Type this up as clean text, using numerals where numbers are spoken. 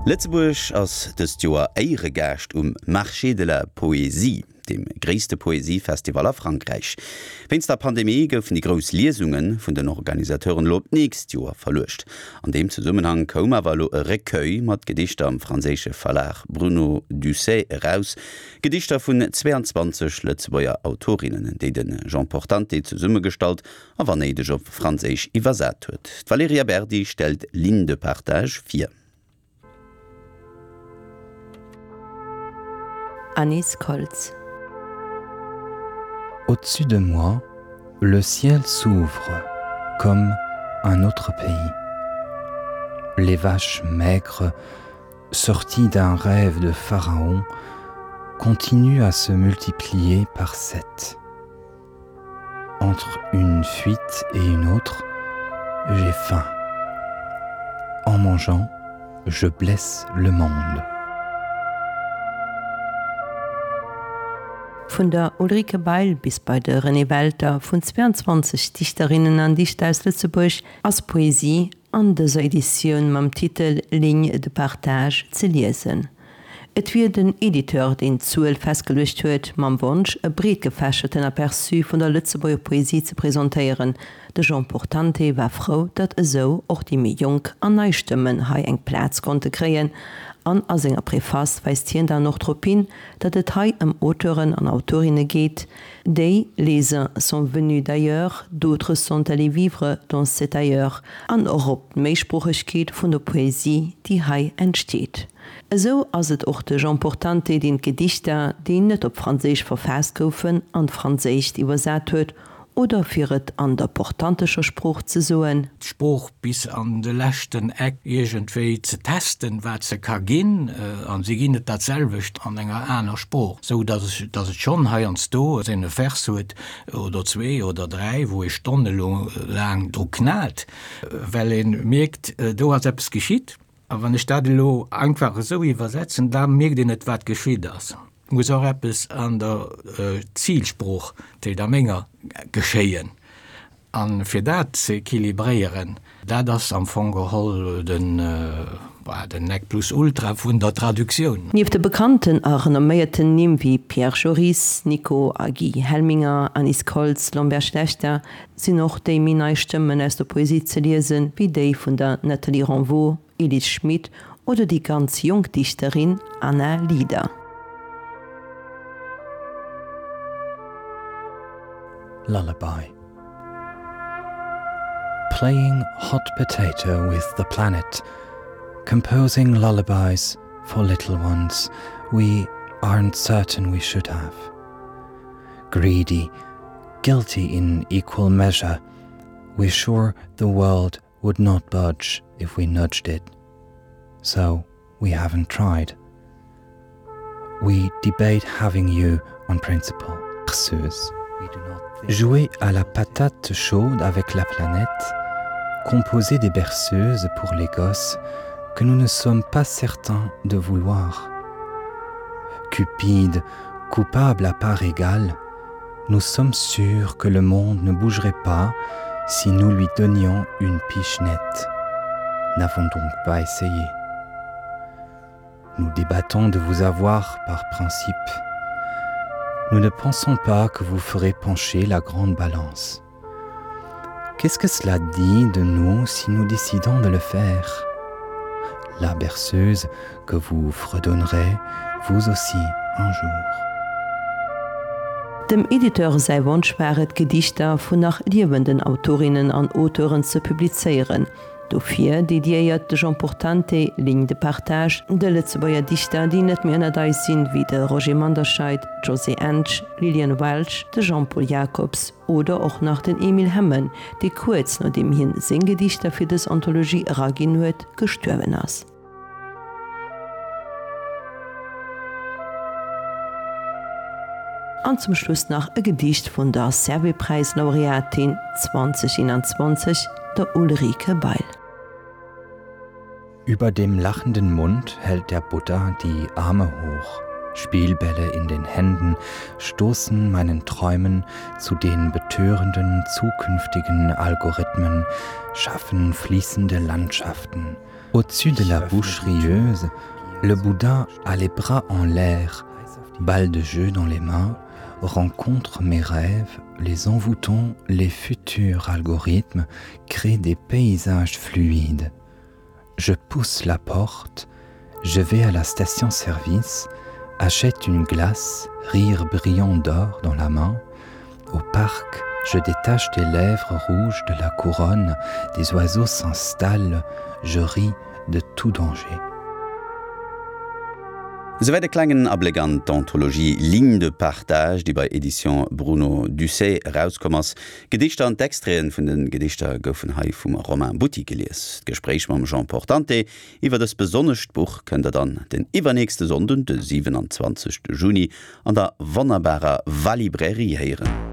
Lettzeburg ass dës Joer éire Gercht Marché de la Poésie, dem gréste Poesiefestival a Frankreich. Wennns der Pandemie goufen die Gros Liesungen vun den Organisateuren lob nächst Joer verlucht. An dem Zusammenhang kom awer lo e Recueil mat Gedichter am franzésche Verlag Bruno Dussey heraus, Gedichter vun 22 Lettzebuer Autorinnen, déi den Jean Portante zu Summe stalt, a wanneidech op Franzéich iwwersat huet. Valeria Berdi stel Ligne de Partage 4. Anis Kolz. Au-dessus de moi, le ciel s'ouvre comme un autre pays. Les vaches maigres, sorties d'un rêve de pharaon, continuent à se multiplier par 7. Entre une fuite et une autre, j'ai faim. En mangeant, je blesse le monde. Von der Ulrike Beil bis bei der René Welter vun 22 Dichterinnen an Dichter aus Lützeburg als Poesie an dieser Edition mam Titel Ligne de Partage zu lesen. Et wird den Editeur den Zuel festgelöst huet, mam Wunsch e bret gefächerten Aperçu von der Lützeburger Poesie zu präsentieren. De Jean Portante war froh, dat so auch die mir Jung an Neustimmen hai eng Platz konnte kreen. An a senger Präfas weist hien da noch tropin, dat et hai Autoren an Autorinnen geht. Déi Leser sont venus d'ailleurs, d'autres sont allés vivre dans cet ailleurs, an op d'Meisprochegkeet vun der Poesie, die hai entsteet. So ass et och de Jean Portante den Gedichter, die net op Franzéich verfasst goufen, an Franzéich iwwersat huet, oder fir et an der portantescher Spruch ze soen. Spruch bis an de lächten Eck egentéi ze testen, wat ze ka ginn, an se ginnet dat selwicht an enger einer Spruch. So dat het schon heierns do sinnne Vers huet oder 2 oder 3, wo e Stonne lang dro knallt, well en merkt, do hat selbst geschiet. Aber wenn ich da lo einfach so übersetzen, dann merkt ihr nicht, was geschieht das. Muss auch etwas an der Zielspruch, der der Menge geschehen. Und für das zu équilibrieren, das am Anfang geholt den Neck plus Ultra von der Traduktion. Neben den bekannten, renommierten Namen wie Pierre Joris, Nico Agi Helminger, Anis Kolz, Lambert Schlechter sind auch die Minei-Stimmen aus der Poesie zu lesen, wie die von der Nathalie Renvaux, Edith Schmidt oder die ganz Jungdichterin Anna Lieder. Lullaby. Playing hot potato with the planet, composing lullabies for little ones we aren't certain we should have. Greedy, guilty in equal measure, we're sure the world would not budge if we nudged it. So we haven't tried. We debate having you on principle. Berceuse. Jouer à la patate chaude avec la planète, composer des berceuses pour les gosses que nous ne sommes pas certains de vouloir. Cupide, coupable à part égale, nous sommes sûrs que le monde ne bougerait pas si nous lui donnions une pichenette. N'avons donc pas essayé. Nous débattons de vous avoir par principe. Nous ne pensons pas que vous ferez pencher la grande balance. Qu'est-ce que cela dit de nous si nous décidons de le faire? La berceuse que vous fredonnerez, vous aussi, un jour. Dem Editeur sei Wunsch waret Gedichter vun nach liewenden Autorinnen an Autoren zu publizeieren. Dofir dediiert de Jean Portante Ligne de Partage de Lützeburger Dichter, die net mehr nadei sind wie de Roger Manderscheid, José Ensch, Lilian Welch, de Jean-Paul Jacobs oder auch nach den Emil Hemmen, die kurz nachdem hin Singgedichter für das Anthologie Ragin huet gestorben ass. Und zum Schluss noch ein Gedicht von der Servi-Preis-Laureatin 2021, der Ulrike Beil. Über dem lachenden Mund hält der Buddha die Arme hoch. Spielbälle in den Händen stoßen meinen Träumen zu den betörenden zukünftigen Algorithmen, schaffen fließende Landschaften. Au-dessus de la bouche rieuse, le boudin a les bras en l'air, balle de jeu dans les mains, rencontre mes rêves, les envoûtants, les futurs algorithmes créent des paysages fluides. Je pousse la porte, je vais à la station-service, achète une glace, rire brillant d'or dans la main. Au parc, je détache des lèvres rouges de la couronne, des oiseaux s'installent, je ris de tout danger. So de klengen ablegant d'Anthologie Ligne de Partage, die bei Edition Bruno Ducé rauskommers, Gedichter an Textreen vun den Gedichter goufen hai vum Romain Buti gelees. Gespräch mam Jean Portante, iwwer das besonnecht Buch kënnt dann den iwwernächste Sonden de 27. Juni an der wonnerbarer Valibrerie heieren.